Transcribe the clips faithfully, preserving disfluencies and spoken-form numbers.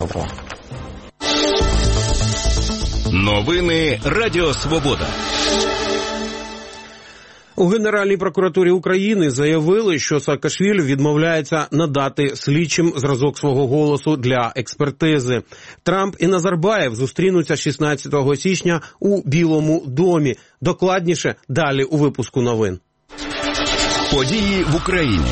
Павло. Новини Радіо Свобода. У Генеральній прокуратурі України заявили, що Саакашвілі відмовляється надати слідчим зразок свого голосу для експертизи. Трамп і Назарбаєв зустрінуться шістнадцятого січня у Білому домі. Докладніше далі у випуску новин. Події в Україні.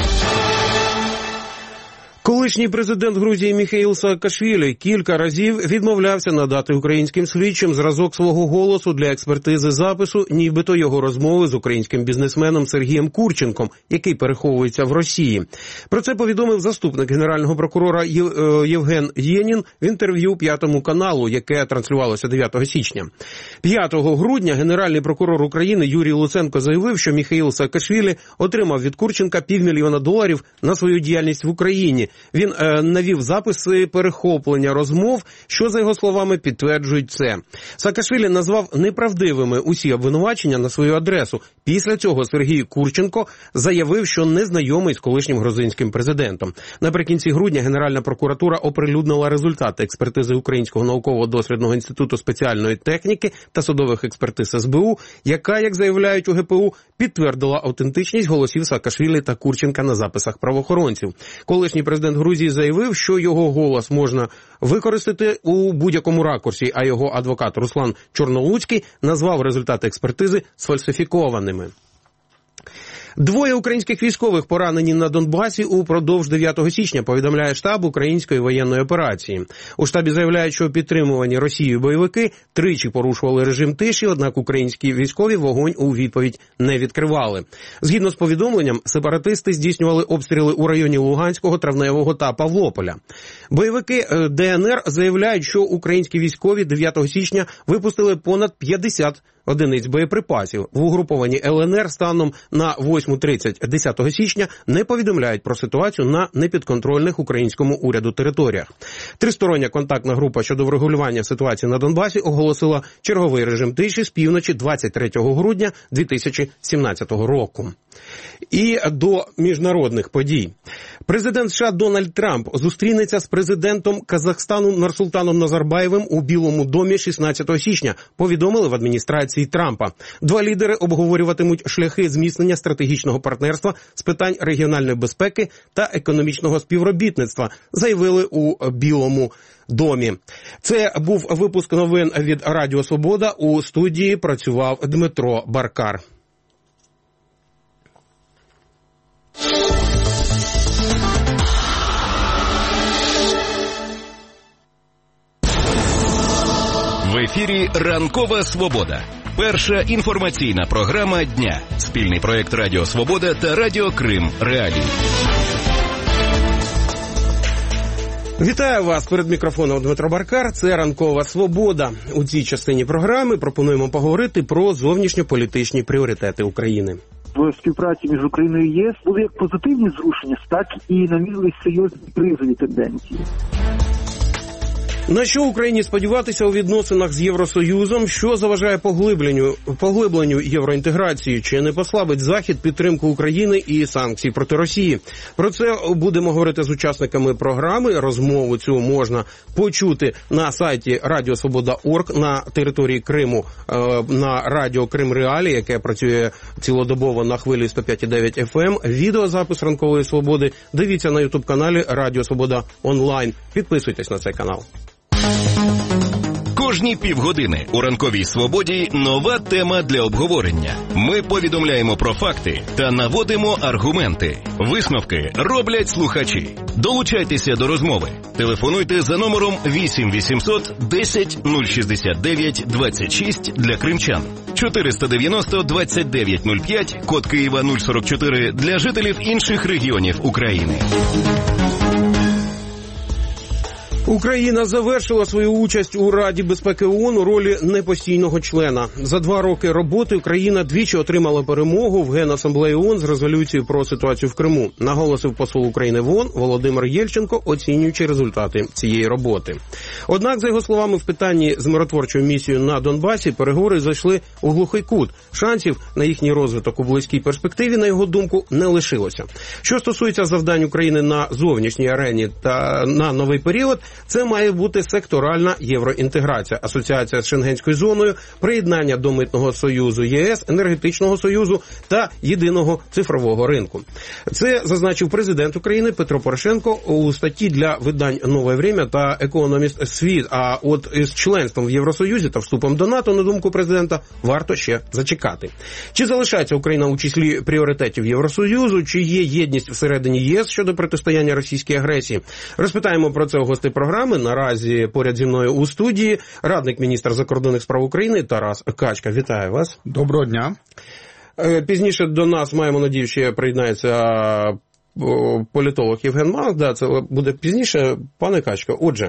Колишній президент Грузії Міхеїл Саакашвілі кілька разів відмовлявся надати українським слідчим зразок свого голосу для експертизи запису, нібито його розмови з українським бізнесменом Сергієм Курченком, який переховується в Росії. Про це повідомив заступник генерального прокурора Євген Єнін в інтерв'ю П'ятому каналу, яке транслювалося дев'ятого січня. п'ятого грудня генеральний прокурор України Юрій Луценко заявив, що Міхеїл Саакашвілі отримав від Курченка півмільйона доларів на свою діяльність в Україні. Він е, навів записи перехоплення розмов, що, за його словами, підтверджують це. Саакашвілі назвав неправдивими усі обвинувачення на свою адресу. Після цього Сергій Курченко заявив, що не знайомий з колишнім грузинським президентом. Наприкінці грудня Генеральна прокуратура оприлюднила результати експертизи Українського науково-дослідного інституту спеціальної техніки та судових експертиз ес бе у, яка, як заявляють у ге пе у, підтвердила автентичність голосів Саакашвілі та Курченка на записах правоохоронців. Колишній президент Грузії заявив, що його голос можна використати у будь-якому ракурсі, а його адвокат Руслан Чорнолуцький назвав результати експертизи сфальсифікованими. Двоє українських військових поранені на Донбасі упродовж дев'ятого січня, повідомляє штаб української воєнної операції. У штабі заявляють, що підтримувані Росією бойовики тричі порушували режим тиші, однак українські військові вогонь у відповідь не відкривали. Згідно з повідомленням, сепаратисти здійснювали обстріли у районі Луганського, Травневого та Павлополя. Бойовики де ен ер заявляють, що українські військові дев'ятого січня випустили понад п'ятдесят одиниць боєприпасів. В угрупованні ел ен ер станом на восьму тридцять десятого січня не повідомляють про ситуацію на непідконтрольних українському уряду територіях. Тристороння контактна група щодо врегулювання ситуації на Донбасі оголосила черговий режим тиші з півночі двадцять третього грудня дві тисячі сімнадцятого року. І до міжнародних подій. Президент США Дональд Трамп зустрінеться з президентом Казахстану Нурсултаном Назарбаєвим у Білому домі шістнадцятого січня, повідомили в адміністрації Трампа. Два лідери обговорюватимуть шляхи зміцнення стратегічного партнерства з питань регіональної безпеки та економічного співробітництва, заявили у Білому домі. Це був випуск новин від Радіо Свобода. У студії працював Дмитро Баркар. В ефірі «Ранкова Свобода». Перша інформаційна програма дня. Спільний проєкт Радіо Свобода та Радіо Крим Реалії. Вітаю вас, перед мікрофоном Дмитро Баркар. Це «Ранкова Свобода». У цій частині програми пропонуємо поговорити про зовнішньополітичні пріоритети України. В співпраці між Україною і ЄС були як позитивні зрушення, так і намірились серйозні кризові тенденції. На що Україні сподіватися у відносинах з Євросоюзом? Що заважає поглибленню, поглибленню євроінтеграції? Чи не послабить Захід підтримку України і санкцій проти Росії? Про це будемо говорити з учасниками програми. Розмову цю можна почути на сайті радіо свобода крапка орг, на території Криму, на Радіо Крим Реалії, яке працює цілодобово на хвилі сто п'ять і дев'ять еф ем. Відеозапис «Ранкової Свободи» дивіться на ютуб-каналі Радіо Свобода онлайн. Підписуйтесь на цей канал. Кожні півгодини у «Ранковій Свободі» нова тема для обговорення. Ми повідомляємо про факти та наводимо аргументи. Висновки роблять слухачі. Долучайтеся до розмови. Телефонуйте за номером вісім вісімсот десять нуль шістдесят дев'ять двадцять шість для кримчан. чотириста дев'яносто двадцять дев'ять нуль п'ять, код Києва нуль сорок чотири для жителів інших регіонів України. Україна завершила свою участь у Раді безпеки ООН у ролі непостійного члена. За два роки роботи Україна двічі отримала перемогу в Генасамблеї ООН з резолюцією про ситуацію в Криму, наголосив посол України в ООН Володимир Єльченко, оцінюючи результати цієї роботи. Однак, за його словами, в питанні з миротворчою місією на Донбасі переговори зайшли у глухий кут. Шансів на їхній розвиток у близькій перспективі, на його думку, не лишилося. Що стосується завдань України на зовнішній арені та на новий період, Це має бути секторальна євроінтеграція, асоціація з Шенгенською зоною, приєднання до Митного союзу ЄС, енергетичного союзу та єдиного цифрового ринку. Це зазначив президент України Петро Порошенко у статті для видань «Нове время» та «Економіст Світ». А от із членством в Євросоюзі та вступом до НАТО, на думку президента, варто ще зачекати. Чи залишається Україна у числі пріоритетів Євросоюзу, чи є єдність всередині ЄС щодо протистояння російській агресії? Розпитаємо про це у гостей програми. Наразі поряд зі мною у студії радник міністра закордонних справ України Тарас Качка. Вітаю вас. Доброго дня. Пізніше до нас, маємо надію, ще приєднається політолог Євген Манк. Да, це буде пізніше. Пане Качко, отже,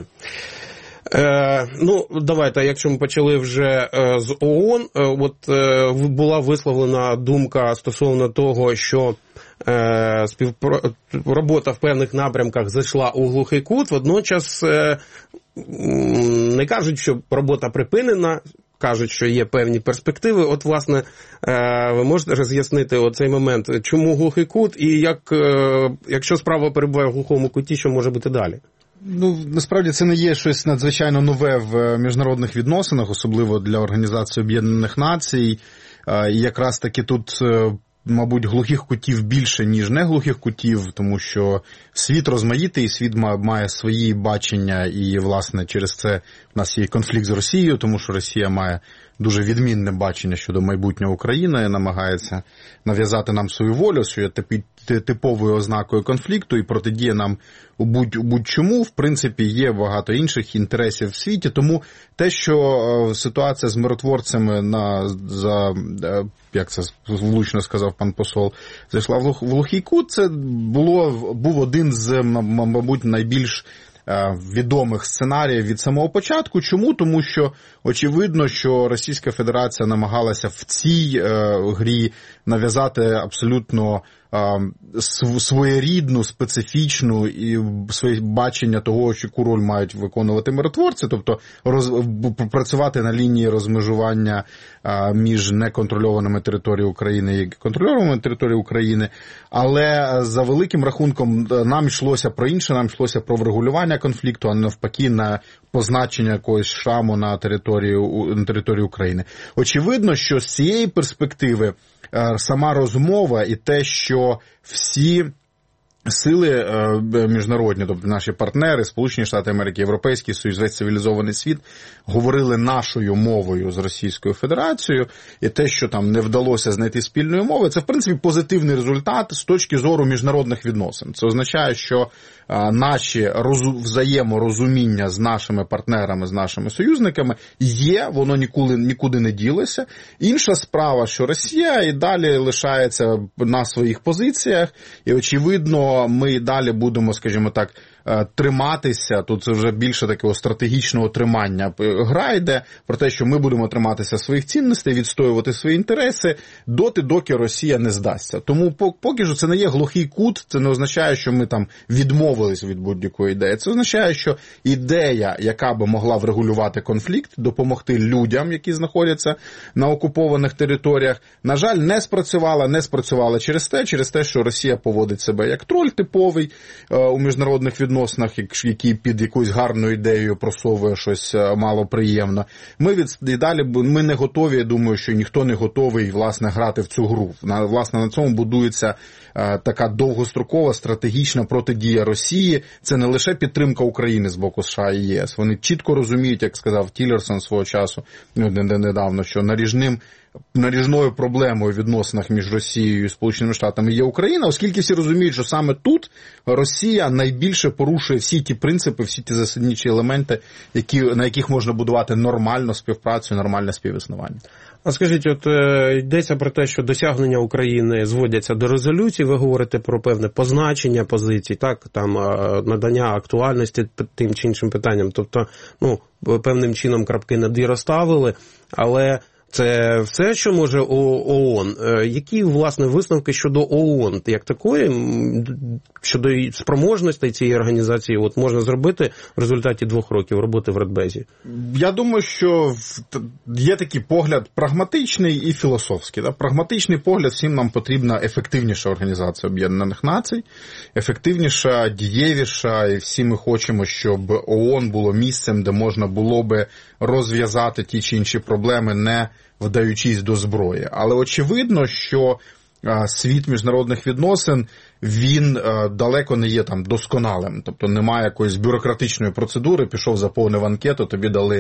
Е, ну, давайте, якщо ми почали вже е, з ООН, е, от е, була висловлена думка стосовно того, що е, співпро... робота в певних напрямках зайшла у глухий кут, водночас е, не кажуть, що робота припинена, кажуть, що є певні перспективи. От, власне, е, ви можете роз'яснити оцей момент, чому глухий кут і як, е, якщо справа перебуває в глухому куті, що може бути далі? Ну, насправді це не є щось надзвичайно нове в міжнародних відносинах, особливо для Організації Об'єднаних Націй. І якраз таки тут, мабуть, глухих кутів більше, ніж не глухих кутів, тому що світ розмаїтий, світ має свої бачення, і, власне, через це в нас є конфлікт з Росією, тому що Росія має дуже відмінне бачення щодо майбутнього України, намагається нав'язати нам свою волю, що є типовою ознакою конфлікту, і протидіє нам у будь, будь-чому. В принципі, є багато інших інтересів в світі, тому те, що ситуація з миротворцями на, за, як це влучно сказав пан посол, зайшла в глухий кут, це було, був один з, мабуть, найбільш відомих сценаріїв від самого початку. Чому? Тому що очевидно, що Російська Федерація намагалася в цій е, грі нав'язати абсолютно е, своєрідну, специфічну і своє бачення того, яку роль мають виконувати миротворці, тобто роз, працювати на лінії розмежування е, між неконтрольованими територіями України і контрольованими територіями України. Але за великим рахунком нам йшлося про інше, нам йшлося про врегулювання конфлікту, а не навпаки на позначення якогось шраму на території, на території України. Очевидно, що з цієї перспективи сама розмова і те, що всі сили міжнародні, тобто наші партнери, Сполучені Штати Америки, Європейський Союз, весь цивілізований світ, говорили нашою мовою з Російською Федерацією, і те, що там не вдалося знайти спільної мови, це, в принципі, позитивний результат з точки зору міжнародних відносин. Це означає, що а, наші розу... взаєморозуміння з нашими партнерами, з нашими союзниками є, воно ніколи, нікуди не ділося. Інша справа, що Росія і далі лишається на своїх позиціях, і, очевидно, ми і далі будемо, скажімо так, триматися, тут це вже більше такого стратегічного тримання гра йде, про те, що ми будемо триматися своїх цінностей, відстоювати свої інтереси, доти, доки Росія не здасться. Тому поки що це не є глухий кут, це не означає, що ми там відмовились від будь-якої ідеї. Це означає, що ідея, яка би могла врегулювати конфлікт, допомогти людям, які знаходяться на окупованих територіях, на жаль, не спрацювала, не спрацювала через те, через те, що Росія поводить себе як троль типовий у міжнародних відносинах, який під якоюсь гарною ідеєю просовує щось малоприємне. Ми від, і далі ми не готові, я думаю, що ніхто не готовий, власне, грати в цю гру. На, власне, на цьому будується е, така довгострокова стратегічна протидія Росії. Це не лише підтримка України з боку США і ЄС. Вони чітко розуміють, як сказав Тіллерсон свого часу, недавно, що наріжним наріжною проблемою в відносинах між Росією і Сполученими Штатами є Україна, оскільки всі розуміють, що саме тут Росія найбільше порушує всі ті принципи, всі ті засадничі елементи, які, на яких можна будувати нормальну співпрацю, нормальне співіснування. А скажіть, от е, йдеться про те, що досягнення України зводяться до резолюції, ви говорите про певне позначення позицій, так, там е, надання актуальності тим чи іншим питанням, тобто, ну, певним чином крапки над «і» розставили, але Це все, що може ООН. Які, власне, висновки щодо ООН, як такої, щодо спроможностей цієї організації, от можна зробити в результаті двох років роботи в Радбезі? Я думаю, що є такий погляд прагматичний і філософський. Да? Прагматичний погляд, всім нам потрібна ефективніша організація Об'єднаних Націй, ефективніша, дієвіша, і всі ми хочемо, щоб ООН було місцем, де можна було би розв'язати ті чи інші проблеми, не вдаючись до зброї. Але очевидно, що світ міжнародних відносин, він далеко не є там досконалим. Тобто немає якоїсь бюрократичної процедури, пішов, заповнив анкету, тобі дали,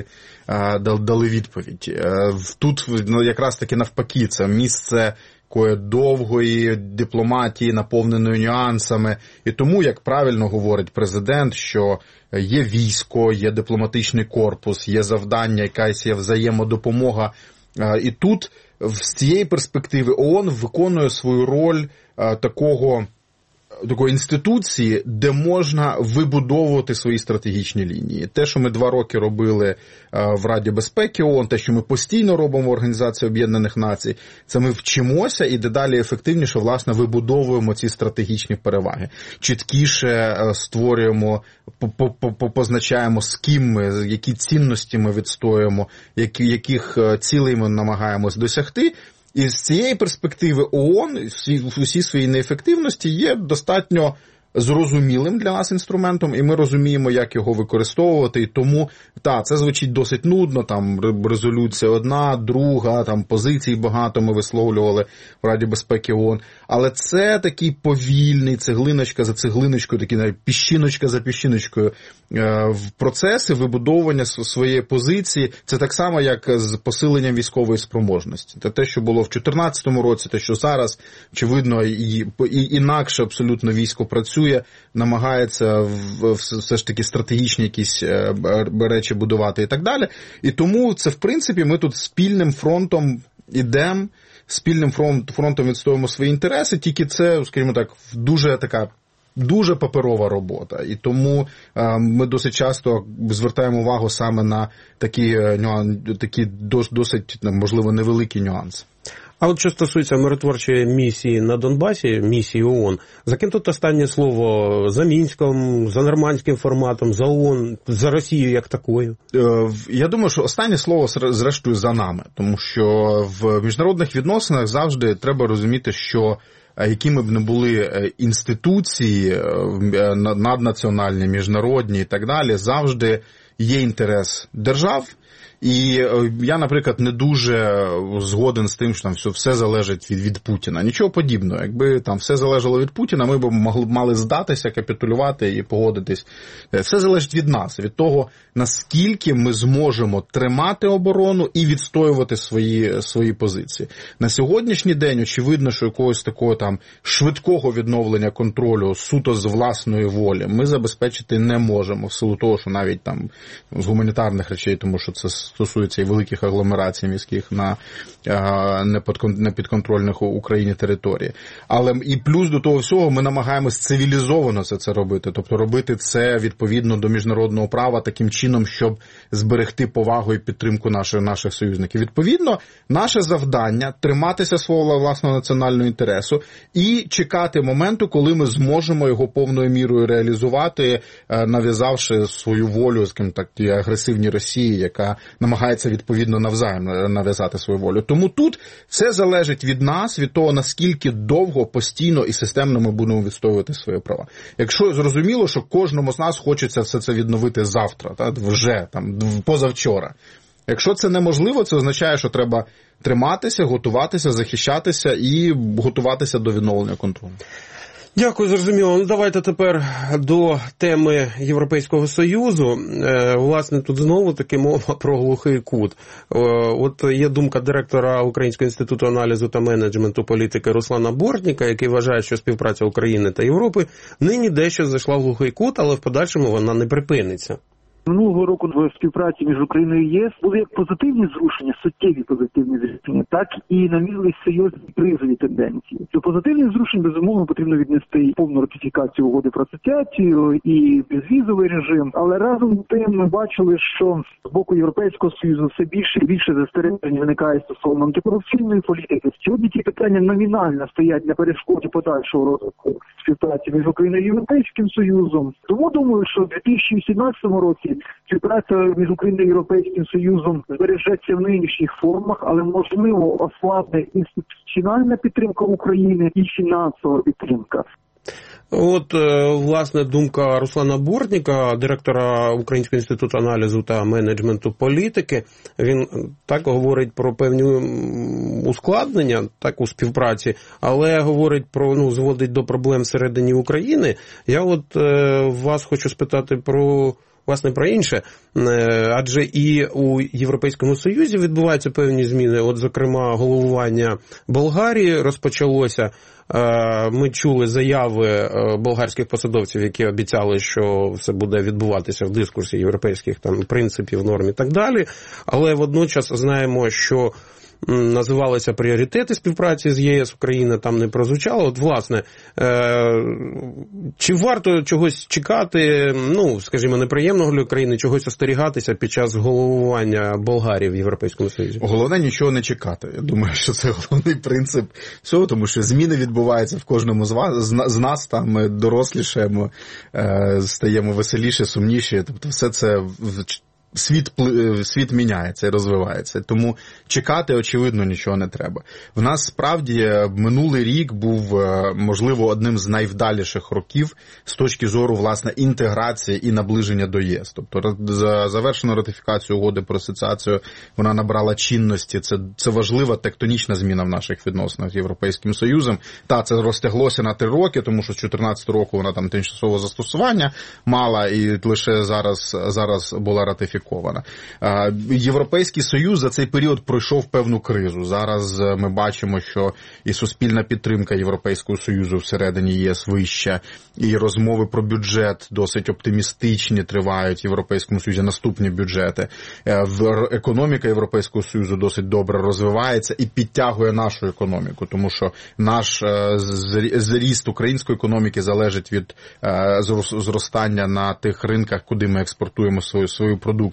дали відповідь. Тут якраз таки навпаки, це місце такої довгої дипломатії, наповненої нюансами. І тому, як правильно говорить президент, що є військо, є дипломатичний корпус, є завдання, якась є взаємодопомога. І тут, з цієї перспективи, ООН виконує свою роль такого, такої інституції, де можна вибудовувати свої стратегічні лінії. Те, що ми два роки робили в Раді безпеки ООН, те, що ми постійно робимо в Організації Об'єднаних Націй, це ми вчимося і дедалі ефективніше, власне, вибудовуємо ці стратегічні переваги. Чіткіше створюємо, позначаємо, з ким ми, які цінності ми відстоюємо, яких цілей ми намагаємось досягти. І з цієї перспективи ООН в усій своїй неефективності є достатньо зрозумілим для нас інструментом, і ми розуміємо, як його використовувати. І тому, так, це звучить досить нудно, там резолюція одна, друга, там позицій багато ми висловлювали в Раді безпеки ООН. Але це такий повільний, цеглиночка за цеглиночкою, такий навіть піщиночка за піщиночкою в процеси вибудовування своєї позиції. Це так само, як з посиленням військової спроможності. Це те, що було в чотирнадцятому році, те, що зараз, очевидно, і, і інакше абсолютно військо працює, намагається все ж таки стратегічні якісь речі будувати і так далі. І тому це, в принципі, ми тут спільним фронтом ідемо, спільним фронтом відстоюємо свої інтереси, тільки це, скажімо так, дуже така дуже паперова робота. І тому е, ми досить часто звертаємо увагу саме на такі, нюан, такі дос, досить, можливо, невеликі нюанси. А от що стосується миротворчої місії на Донбасі, місії ООН, за ким тут останнє слово? За Мінськом, за нормандським форматом, за ООН, за Росією як такою? Я думаю, що останнє слово, зрештою, за нами. Тому що в міжнародних відносинах завжди треба розуміти, що якими б не були інституції наднаціональні, міжнародні і так далі, завжди є інтерес держав. І я, наприклад, не дуже згоден з тим, що там все, все залежить від, від Путіна. Нічого подібного. Якби там все залежало від Путіна, ми б могли, мали здатися, капітулювати і погодитись. Все залежить від нас, від того, наскільки ми зможемо тримати оборону і відстоювати свої, свої позиції. На сьогоднішній день, очевидно, що якогось такого там швидкого відновлення контролю суто з власної волі ми забезпечити не можемо, в силу того, що навіть там з гуманітарних речей, тому що це стосується і великих агломерацій міських на непідконтрольних Україні території. Але і плюс до того всього ми намагаємось цивілізовано це, це робити, тобто робити це відповідно до міжнародного права таким чином, щоб зберегти повагу і підтримку наших, наших союзників. Відповідно, наше завдання – триматися свого власного національного інтересу і чекати моменту, коли ми зможемо його повною мірою реалізувати, нав'язавши свою волю, скажімо так, тій агресивній Росії, яка намагається відповідно навзаєм нав'язати свою волю. Тому тут це залежить від нас, від того, наскільки довго, постійно і системно ми будемо відстоювати свої права. Якщо зрозуміло, що кожному з нас хочеться все це відновити завтра, та, вже, там, позавчора. Якщо це неможливо, це означає, що треба триматися, готуватися, захищатися і готуватися до відновлення контролю. Дякую, зрозуміло. Ну, давайте тепер до теми Європейського Союзу. Е, власне, тут знову таки мова про глухий кут. Е, от є думка директора Українського інституту аналізу та менеджменту політики Руслана Бортніка, який вважає, що співпраця України та Європи нині дещо зайшла в глухий кут, але в подальшому вона не припиниться. Минулого року в співпраці між Україною і ЄС були як позитивні зрушення, суттєві позитивні зрушення, так і намірились серйозні кризові тенденції. До позитивних зрушень, безумовно, потрібно віднести повну ратифікацію угоди про асоціацію і безвізовий режим, але разом з тим ми бачили, що з боку Європейського Союзу все більше і більше застережень виникає стосовно антикорупційної політики. Сьогодні ті питання номінально стоять на перешкоді подальшого розвитку співпраці між Україною і Європейським Союзом. Тому думаю, що в дві тисячі вісімнадцятому році співпраця між Україною і Європейським Союзом збережеться в нинішніх формах, але можливо ослабне інституціональна підтримка України і фінансова підтримка. От, власне, думка Руслана Бортніка, директора Українського інституту аналізу та менеджменту політики. Він так говорить про певні ускладнення так у співпраці, але говорить про, ну, зводить до проблем всередині України. Я от е, вас хочу спитати про, власне, про інше. Адже і у Європейському Союзі відбуваються певні зміни. От, зокрема, головування Болгарії розпочалося. Ми чули заяви болгарських посадовців, які обіцяли, що все буде відбуватися в дискурсі європейських там принципів, норм і так далі. Але водночас знаємо, що називалися пріоритети співпраці з ЄС, Україна там не прозвучало. От, власне, чи варто чогось чекати, ну, скажімо, неприємного для України, чогось остерігатися під час головування Болгарії в Європейському Союзі? Головне нічого не чекати. Я думаю, що це головний принцип всього, тому що зміни відбуваються в кожному з вас, з нас, там ми дорослішаємо, стаємо веселіше, сумніші, тобто все це Світ, світ міняється і розвивається, тому чекати, очевидно, нічого не треба. В нас, справді, минулий рік був, можливо, одним з найвдаліших років з точки зору, власне, інтеграції і наближення до ЄС. Тобто, за завершену ратифікацію угоди про асоціацію, вона набрала чинності. Це, це важлива тектонічна зміна в наших відносинах з Європейським Союзом. Та, це розтяглося на три роки, тому що з чотирнадцятого року вона там тимчасове застосування мала, і лише зараз, зараз була ратифікована. Європейський Союз за цей період пройшов певну кризу. Зараз ми бачимо, що і суспільна підтримка Європейського Союзу всередині ЄС вища, і розмови про бюджет досить оптимістичні тривають в Європейському Союзі, наступні бюджети. Економіка Європейського Союзу досить добре розвивається і підтягує нашу економіку, тому що наш зріст української економіки залежить від зростання на тих ринках, куди ми експортуємо свою, свою продукцію.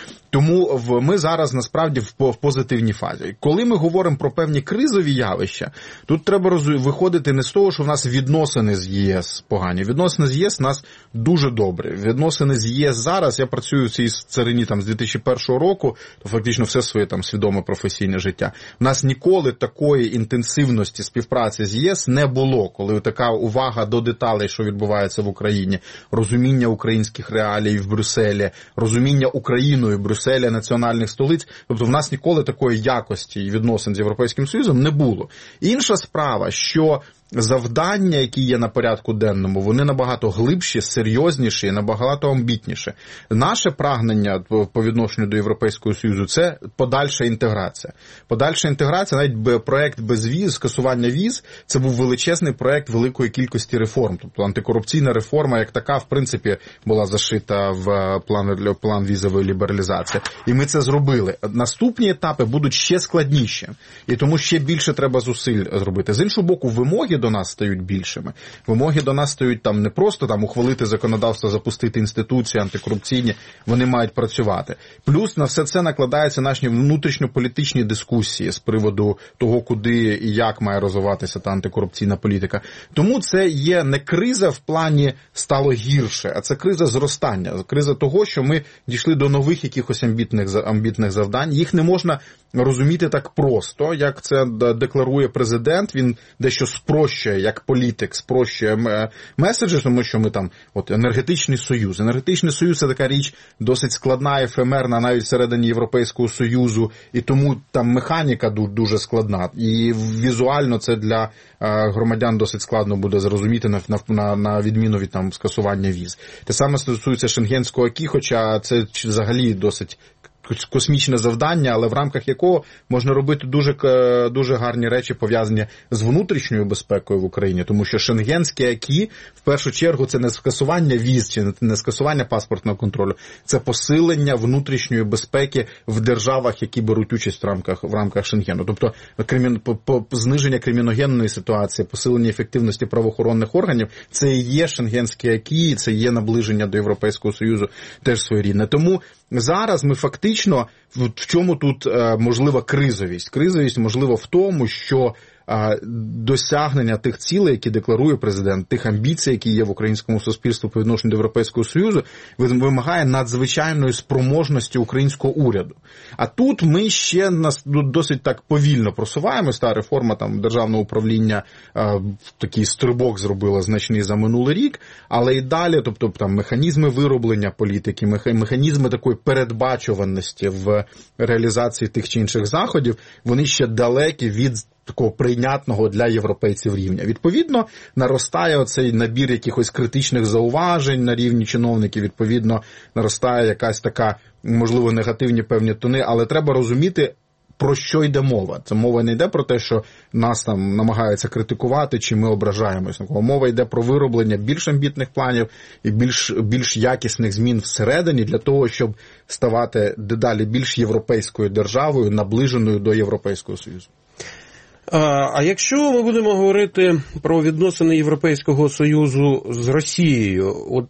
Тому ми зараз, насправді, в позитивній фазі. Коли ми говоримо про певні кризові явища, тут треба виходити не з того, що в нас відносини з ЄС погані. Відносини з ЄС у нас дуже добрі. Відносини з ЄС зараз, я працюю в цій царині там, з дві тисячі першого року, то фактично все своє там свідоме професійне життя. У нас ніколи такої інтенсивності співпраці з ЄС не було, коли така увага до деталей, що відбувається в Україні, розуміння українських реалій в Брюсселі, розуміння Україною Брюсселі, національних столиць. Тобто в нас ніколи такої якості і відносин з Європейським Союзом не було. Інша справа, що завдання, які є на порядку денному, вони набагато глибші, серйозніші, набагато амбітніші. Наше прагнення по відношенню до Європейського Союзу – це подальша інтеграція. Подальша інтеграція, навіть проект без віз, скасування віз, це був величезний проект великої кількості реформ. Тобто антикорупційна реформа, як така, в принципі, була зашита в план, план візової лібералізації. І ми це зробили. Наступні етапи будуть ще складніші. І тому ще більше треба зусиль зробити. З іншого боку, вимоги до нас стають більшими. Вимоги до нас стають там не просто там ухвалити законодавство, запустити інституції антикорупційні, вони мають працювати. Плюс на все це накладаються наші внутрішньополітичні дискусії з приводу того, куди і як має розвиватися та антикорупційна політика. Тому це є не криза в плані стало гірше, а це криза зростання, криза того, що ми дійшли до нових якихось амбітних, амбітних завдань. Їх не можна розуміти так просто, як це декларує президент. Він дещо спрощує, як політик, спрощує меседжі, тому що ми там, от, енергетичний союз. Енергетичний союз – це така річ досить складна, ефемерна, навіть всередині Європейського Союзу, і тому там механіка дуже складна. І візуально це для громадян досить складно буде зрозуміти, на, на, на відміну від там скасування віз. Те саме стосується шенгенського акі, хоча це взагалі досить космічне завдання, але в рамках якого можна робити дуже, дуже гарні речі, пов'язані з внутрішньою безпекою в Україні, тому що шенгенське акі, в першу чергу, це не скасування віз, чи не скасування паспортного контролю, це посилення внутрішньої безпеки в державах, які беруть участь в рамках, в рамках Шенгену. Тобто кримін, по, по, зниження криміногенної ситуації, посилення ефективності правоохоронних органів, це і є шенгенське акі, це є наближення до Європейського Союзу теж своєрідне. Тому зараз ми фактично, в чому тут можлива кризовість? Кризовість можлива в тому, що досягнення тих цілей, які декларує президент, тих амбіцій, які є в українському суспільстві по відношенню до Європейського Союзу, вимагає надзвичайної спроможності українського уряду. А тут ми ще досить так повільно просуваємось. Та реформа там державного управління такий стрибок зробила значний за минулий рік, але і далі, тобто там механізми вироблення політики, механізми такої передбачуваності в реалізації тих чи інших заходів, вони ще далекі від такого прийнятного для європейців рівня. Відповідно, наростає оцей набір якихось критичних зауважень на рівні чиновників, відповідно, наростає якась така, можливо, негативні певні тони, але треба розуміти, про що йде мова. Це мова не йде про те, що нас там намагаються критикувати, чи ми ображаємось. Мова йде про вироблення більш амбітних планів і більш, більш якісних змін всередині для того, щоб ставати дедалі більш європейською державою, наближеною до Європейського Союзу. А якщо ми будемо говорити про відносини Європейського Союзу з Росією, от,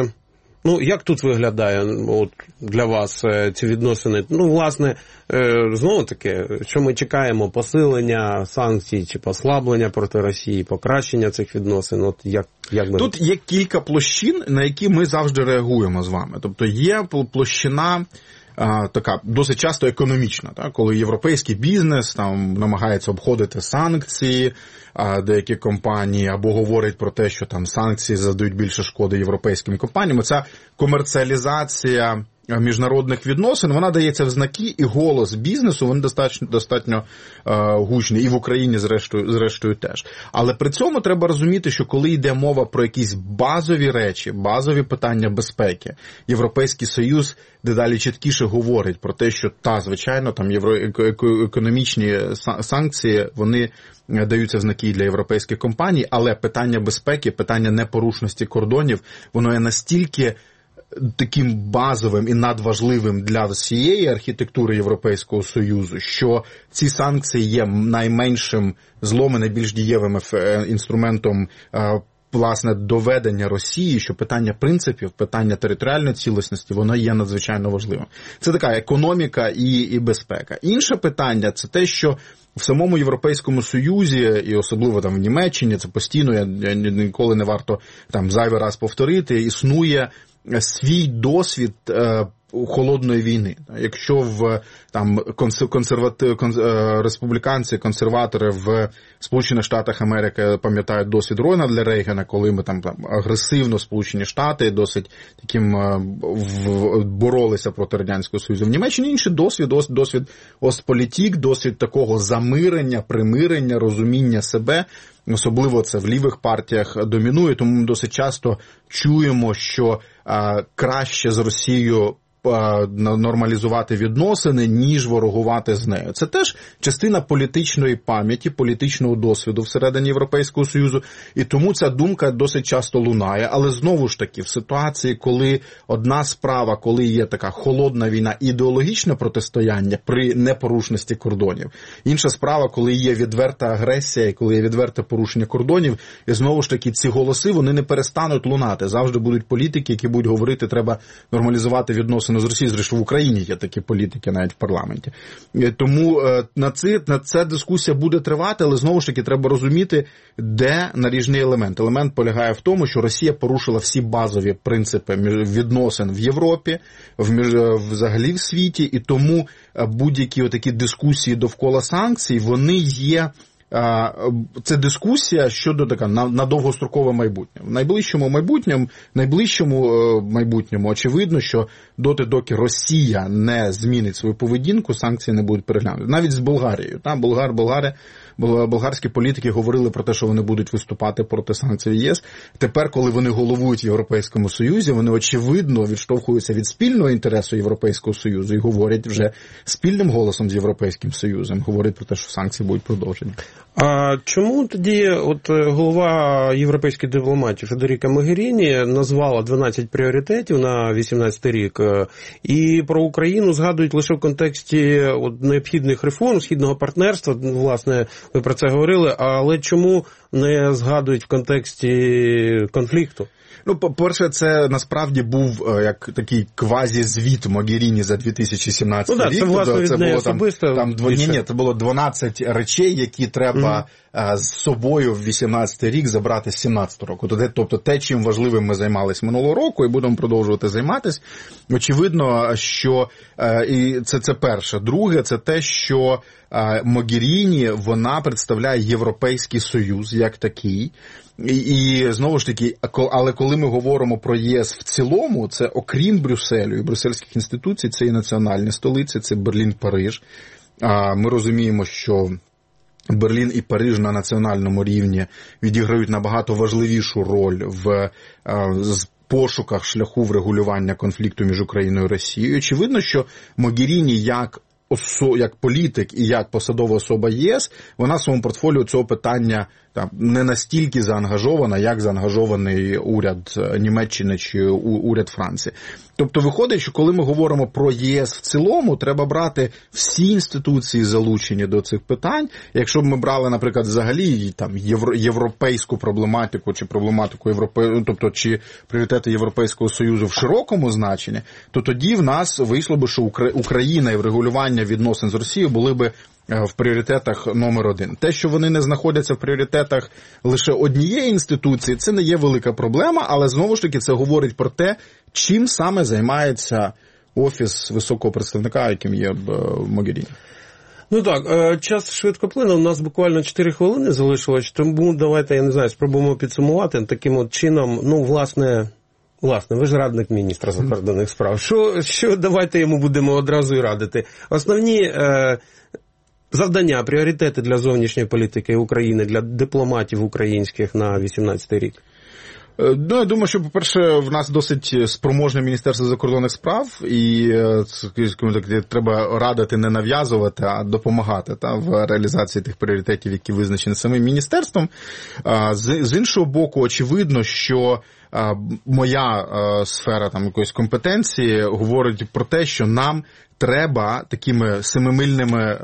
ну, як тут виглядає от, для вас ці відносини? Ну, власне, знову-таки, що ми чекаємо? Посилення санкцій чи послаблення проти Росії, покращення цих відносин? От як, як ми... Тут є кілька площин, на які ми завжди реагуємо з вами. Тобто є площина така досить часто економічна, так? Коли європейський бізнес там намагається обходити санкції, а деякі компанії або говорять про те, що там санкції завдають більше шкоди європейським компаніям. Ця комерціалізація міжнародних відносин, вона дається в знаки, і голос бізнесу, він достатньо, достатньо е, гучний, і в Україні зрештою, зрештою теж. Але при цьому треба розуміти, що коли йде мова про якісь базові речі, базові питання безпеки, Європейський Союз дедалі чіткіше говорить про те, що та, звичайно, там євроекономічні санкції, вони даються в знаки для європейських компаній, але питання безпеки, питання непорушності кордонів, воно є настільки таким базовим і надважливим для всієї архітектури Європейського Союзу, що ці санкції є найменшим злом і найбільш дієвим інструментом власне доведення Росії, що питання принципів, питання територіальної цілісності, воно є надзвичайно важливим. Це така економіка і, і безпека. Інше питання – це те, що в самому Європейському Союзі, і особливо там в Німеччині, це постійно, я, я ніколи не варто там зайвий раз повторити, існує свій досвід е, холодної війни. Якщо в там консервати... конс... республіканці, консерватори в Сполучених Штатах Америки пам'ятають досвід Рональда Рейгана, коли ми там, там агресивно Сполучені Штати досить таким в... боролися проти Радянського Союзу. В Німеччині інший досвід, досвід Остполітік, досвід такого замирення, примирення, розуміння себе. Особливо це в лівих партіях домінує, тому ми досить часто чуємо, що а, краще з Росією а, нормалізувати відносини, ніж ворогувати з нею. Це теж частина політичної пам'яті, політичного досвіду всередині Європейського Союзу, і тому ця думка досить часто лунає. Але знову ж таки, в ситуації, коли одна справа, коли є така холодна війна, ідеологічне протистояння при непорушності кордонів, інша справа, коли є відверта агресія, і коли є відверте порушення кордонів, і знову ж таки ці голоси, вони не перестануть лунати. Завжди будуть політики, які будуть говорити, треба нормалізувати відносини з Росією. Зрештою, в Україні є такі політики навіть в парламенті. Тому на це, на це дискусія буде тривати, але знову ж таки треба розуміти, де наріжний елемент. Елемент полягає в тому, що Росія порушила всі базові принципи відносин в Європі, в, взагалі в світі, і тому будь-які отакі дискусії довкола санкцій, вони є... Це дискусія щодо така на, на довгострокове майбутнє. В найближчому майбутньому, найближчому майбутньому очевидно, що доти, доки Росія не змінить свою поведінку, санкції не будуть переглянути. Навіть з Болгарією. Там болгар, болгари болгарські політики говорили про те, що вони будуть виступати проти санкцій ЄС. Тепер, коли вони головують в Європейському Союзі, вони очевидно відштовхуються від спільного інтересу Європейського Союзу і говорять вже спільним голосом з Європейським Союзом, говорять про те, що санкції будуть продовжені. А чому тоді от голова європейських дипломатів Федеріка Могеріні назвала дванадцять пріоритетів на вісімнадцятий рік, і про Україну згадують лише в контексті от необхідних реформ, східного партнерства, власне, ви про це говорили, але чому не згадують в контексті конфлікту? Ну, по-перше, це насправді був як такий квазі-звіт Могеріні за дві тисячі сімнадцятий ну, да, рік. Це, власне, від це неї було особисто. Там, там, ні, ні, це було дванадцять речей, які треба mm-hmm. з собою в вісімнадцятий рік забрати з сімнадцятого року. Тобто те, чим важливим ми займалися минулого року і будемо продовжувати займатися. Очевидно, що і це, це перше. Друге, це те, що Могеріні, вона представляє Європейський Союз як такий. І, і знову ж таки, але коли ми говоримо про ЄС в цілому, це окрім Брюсселю і брюссельських інституцій, це і національні столиці, це Берлін, Париж. Ми розуміємо, що Берлін і Париж на національному рівні відіграють набагато важливішу роль в пошуках шляху врегулювання конфлікту між Україною і Росією. Очевидно, що Могеріні як як політик і як посадова особа ЄС, вона в своєму портфоліо цього питання там, не настільки заангажована, як заангажований уряд Німеччини чи уряд Франції. Тобто виходить, що коли ми говоримо про ЄС в цілому, треба брати всі інституції залучені до цих питань. Якщо б ми брали, наприклад, взагалі там євро, європейську проблематику чи проблематику Європе... тобто чи пріоритети Європейського Союзу в широкому значенні, то тоді в нас вийшло б, що Україна і врегулювання відносин з Росією були б в пріоритетах номер один. Те, що вони не знаходяться в пріоритетах лише однієї інституції, це не є велика проблема, але знову ж таки це говорить про те, чим саме займається Офіс високого представника, яким є Могеріні. Ну так, час швидко плине, у нас буквально чотири хвилини залишилось, тому давайте, я не знаю, спробуємо підсумувати таким от чином, ну, власне... Власне, ви ж радник міністра закордонних справ. Що, що давайте йому будемо одразу і радити? Основні е, завдання, пріоритети для зовнішньої політики України, для дипломатів українських на вісімнадцятий рік? Ну, я думаю, що, по-перше, в нас досить спроможне Міністерство закордонних справ, і так, треба радити, не нав'язувати, а допомагати та, в реалізації тих пріоритетів, які визначені самим міністерством. З, з іншого боку, очевидно, що моя сфера там якоїсь компетенції говорить про те, що нам треба такими семимильними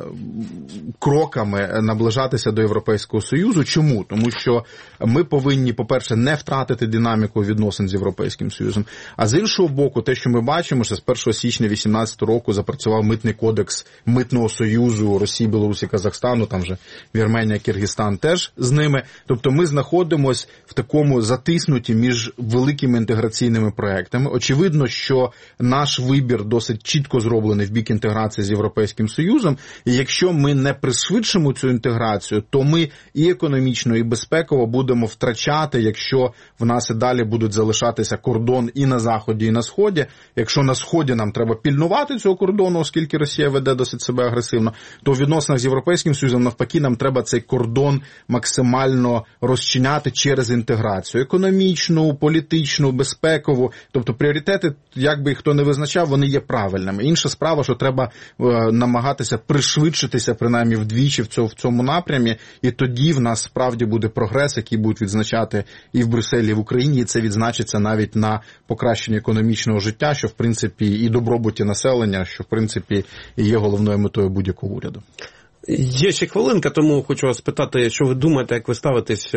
кроками наближатися до Європейського Союзу. Чому? Тому що ми повинні, по-перше, не втратити динаміку відносин з Європейським Союзом. А з іншого боку, те, що ми бачимо, що з першого січня дві тисячі вісімнадцятого року запрацював митний кодекс Митного Союзу Росії, Білорусі, Казахстану, там вже Вірменія, Киргизстан теж з ними. Тобто ми знаходимося в такому затиснуті між великими інтеграційними проектами. Очевидно, що наш вибір досить чітко зроблений в бік інтеграції з Європейським Союзом, і якщо ми не пришвидшимо цю інтеграцію, то ми і економічно, і безпеково будемо втрачати, якщо в нас і далі будуть залишатися кордон і на Заході, і на Сході. Якщо на Сході нам треба пільнувати цього кордону, оскільки Росія веде досить себе агресивно, то в відносинах з Європейським Союзом, навпаки, нам треба цей кордон максимально розчиняти через інтеграцію. Економічну, політичну, безпекову. Тобто пріоритети, як би їх хто не визначав, вони є правильними. Інша справа, що треба е, намагатися пришвидшитися, принаймні вдвічі в цьому, в цьому напрямі, і тоді в нас справді буде прогрес, який будуть відзначати і в Брюсселі, і в Україні, і це відзначиться навіть на покращенні економічного життя, що в принципі і добробуті населення, що в принципі і є головною метою будь-якого уряду. Є ще хвилинка, тому хочу вас спитати, що ви думаєте, як ви ставитесь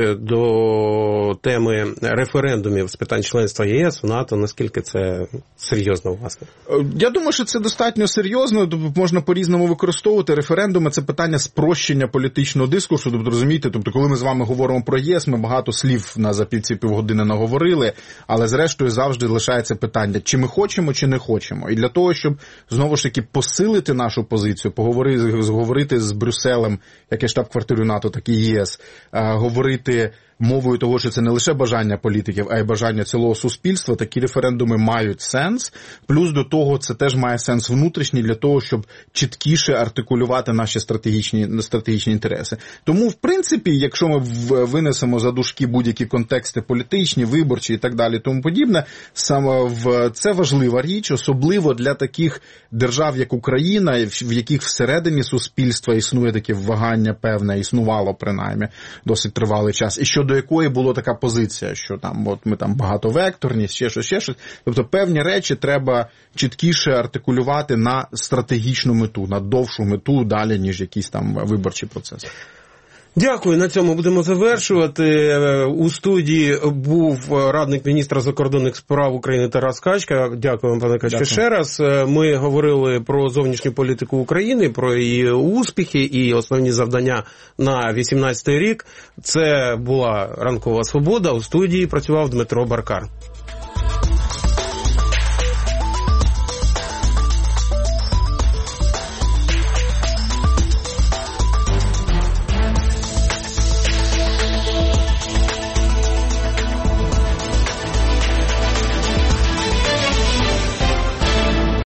до теми референдумів з питань членства ЄС, в НАТО, наскільки це серйозно, власне? Я думаю, що це достатньо серйозно, можна по-різному використовувати. Референдуми – це питання спрощення політичного дискурсу, тобто, розумієте, тобто, коли ми з вами говоримо про ЄС, ми багато слів на запівці півгодини наговорили, але зрештою завжди лишається питання, чи ми хочемо, чи не хочемо. І для того, щоб, знову ж таки, посилити нашу позицію, поговорити, зговорити з Брюсселем, як і штаб-квартирою НАТО, так і ЄС, говорити мовою того, що це не лише бажання політиків, а й бажання цілого суспільства, такі референдуми мають сенс. Плюс до того це теж має сенс внутрішній для того, щоб чіткіше артикулювати наші стратегічні, стратегічні інтереси. Тому, в принципі, якщо ми винесемо за дужки будь-які контексти політичні, виборчі і так далі, тому подібне, саме в це важлива річ, особливо для таких держав, як Україна, в яких всередині суспільства існує таке вагання певне, існувало принаймні досить тривалий час, і щодо якої була така позиція, що там от ми там багатовекторність, ще щось, ще щось. Тобто певні речі треба чіткіше артикулювати на стратегічну мету, на довшу мету далі, ніж якісь там виборчі процеси. Дякую, на цьому будемо завершувати. У студії був радник міністра закордонних справ України Тарас Качка. Дякую вам, пане Качка, ще раз. Ми говорили про зовнішню політику України, про її успіхи і основні завдання на вісімнадцятий рік. Це була Ранкова Свобода. У студії працював Дмитро Баркар.